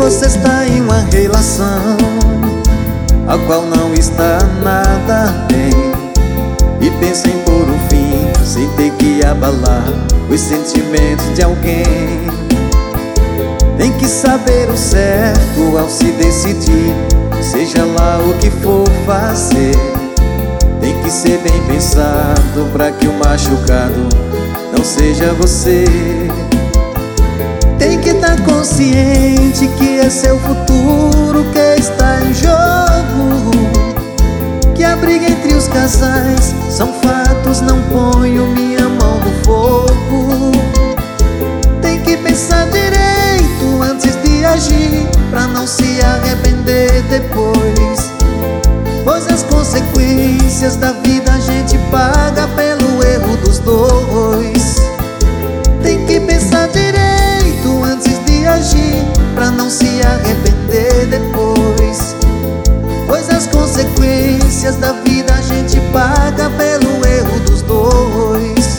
você está em uma relação a qual não está nada bem e pensa em pôr um fim sem ter que abalar os sentimentos de alguém, tem que saber o certo ao se decidir, seja lá o que for fazer. Tem que ser bem pensado pra que o machucado não seja você. Tem que estar consciente que é seu futuro que está em jogo, que a briga entre os casais são fatos, não ponho minha mão no fogo. Tem que pensar direito antes de agir, pra não se arrepender depois, pois as consequências da vida a gente paga pelo erro dos dois. Tem que pensar direito antes de agir, pra não se arrepender depois, pois as consequências da vida a gente paga pelo erro dos dois.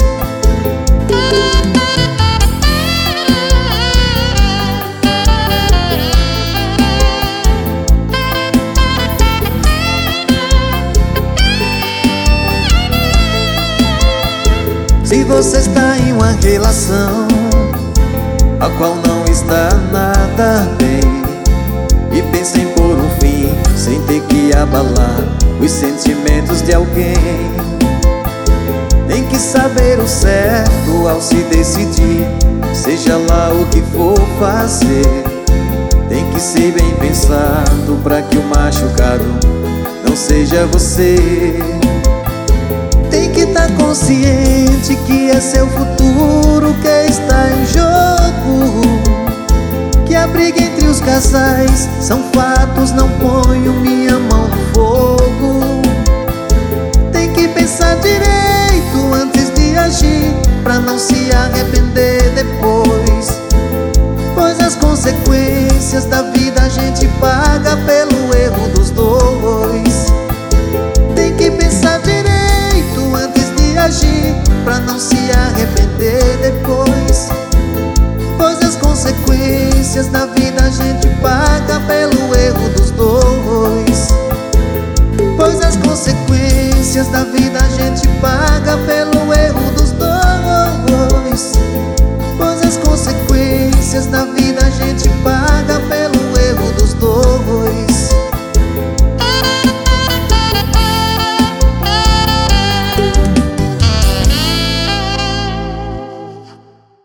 Se você está em uma relação a qual não está nada bem e pensa em pôr um fim sem ter que abalar os sentimentos de alguém, tem que saber o certo ao se decidir, seja lá o que for fazer. Tem que ser bem pensado pra que o machucado não seja você. Tem que estar consciente que é seu futuro que está em jogo, que a briga entre os casais são fatos, não ponho minha mão no fogo. Tem que pensar direito antes de agir, pra não se arrepender depois, pois as consequências da vida